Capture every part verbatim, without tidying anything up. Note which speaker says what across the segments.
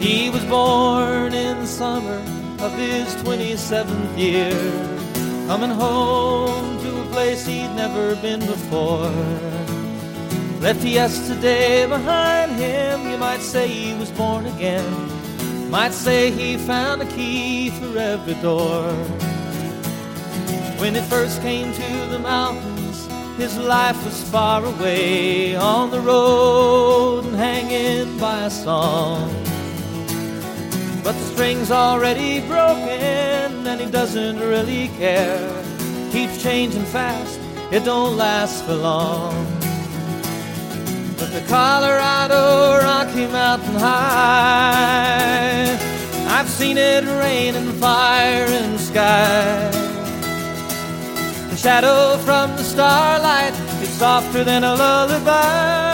Speaker 1: He was born in the summer of his twenty-seventh year, coming home to a place he'd never been before. Left yesterday behind him, you might say he was born again. Might say he found a key for every door. When he first came to the mountains, his life was far away, on the road and hanging by a song. But the string's already broken and he doesn't really care. Keeps changing fast, it don't last for long. But the Colorado Rocky Mountain High, I've seen it rain and fire in the sky. The shadow from the starlight is softer than a lullaby.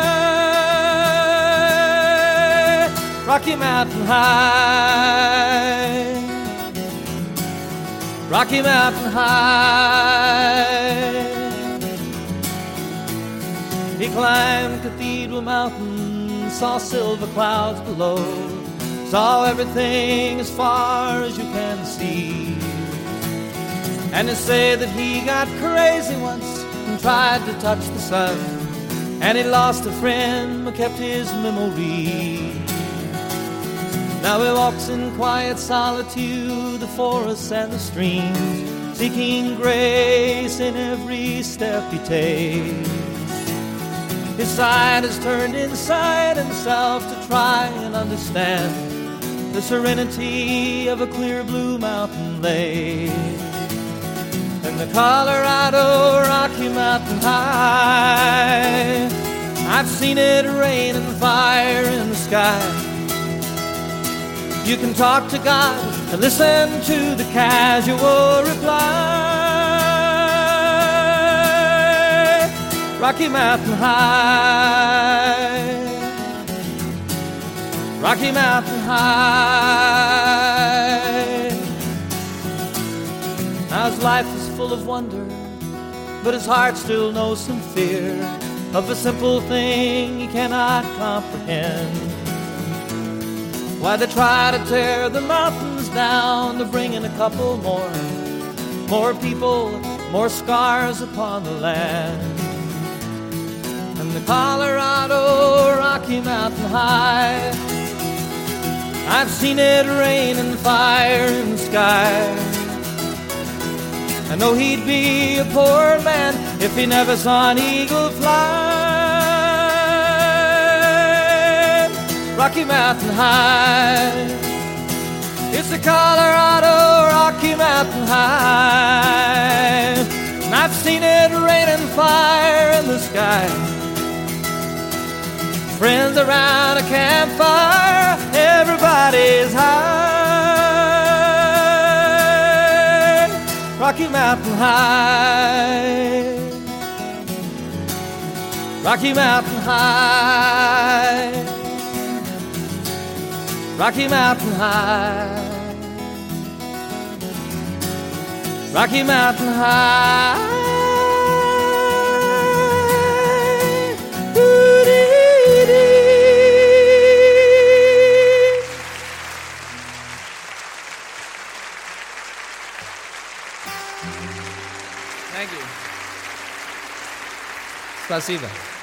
Speaker 1: Rocky Mountain High, Rocky Mountain High. He climbed Cathedral Mountain, saw silver clouds below, saw everything as far as you can see. And they say that he got crazy once and tried to touch the sun, and he lost a friend but kept his memory. Now he walks in quiet solitude, the forests and the streams, seeking grace in every step he takes. His side is turned inside himself to try and understand the serenity of a clear blue mountain lake. And the Colorado Rocky Mountain High, I've seen it rain and fire in the sky. You can talk to God and listen to the casual reply. Rocky Mountain High, Rocky Mountain High. Now his life is full of wonder, but his heart still knows some fear of a simple thing he cannot comprehend. Why they try to tear the mountains down to bring in a couple more, more people, more scars upon the land. And the Colorado Rocky Mountain High, I've seen it rain and fire in the sky. I know he'd be a poor man if he never saw an eagle fly. Rocky Mountain High, it's the Colorado Rocky Mountain High, and I've seen it rain and fire in the sky. Friends around a campfire, everybody's high. Rocky Mountain High, Rocky Mountain High, Rocky Mountain High, Rocky Mountain High.
Speaker 2: Thank you. Спасибо.